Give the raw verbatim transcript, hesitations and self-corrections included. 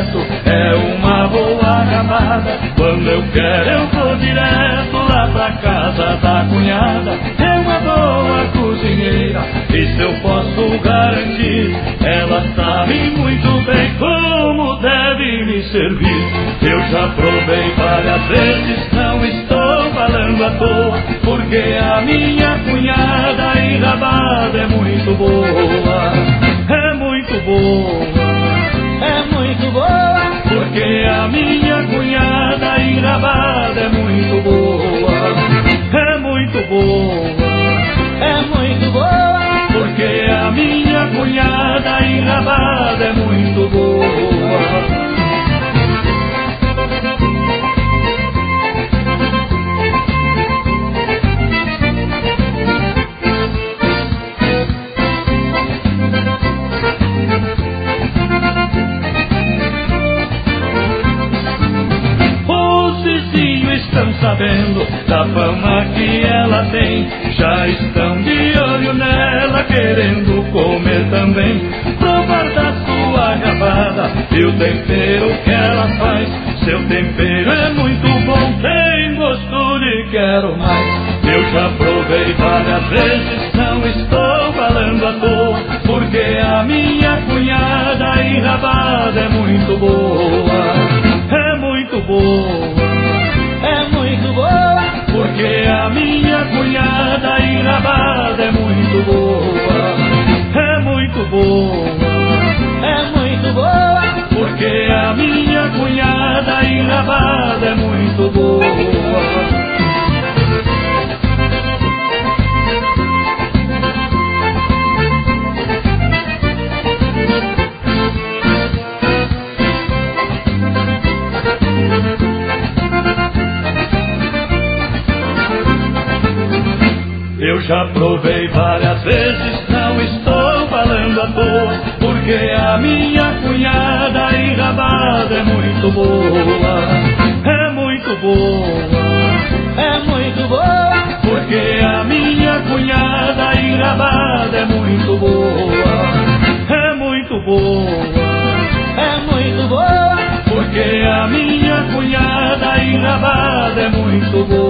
direto, é uma boa rabada. Quando eu quero eu vou direto lá pra casa da cunhada. É uma boa cozinheira, isso eu posso garantir. Ela sabe muito bem como deve me servir. Eu já provei várias vezes, não estou falando à toa, porque a minha cunhada enrabada é muito boa. É muito boa, é muito boa, porque a minha cunhada enrabada é muito boa. É muito boa, é muito boa, porque a minha cunhada enrabada é muito boa. Estão sabendo da fama que ela tem, já estão de olho nela, querendo comer também, provar da sua rabada e o tempero que ela faz. Seu tempero é muito bom, tem gosto de quero mais. Eu já provei várias vezes, não estou falando à toa, porque a minha cunhada enrabada é muito boa. É muito boa, é muito boa, porque a minha cunhada enrabada é muito boa. É muito boa, é muito boa, porque a minha cunhada enrabada é muito boa. Eu já provei várias vezes, não estou falando à toa, porque a minha cunhada enrabada é muito boa. É muito boa, é muito boa, porque a minha cunhada enrabada é muito boa. É muito boa, é muito boa, porque a minha cunhada enrabada é muito boa.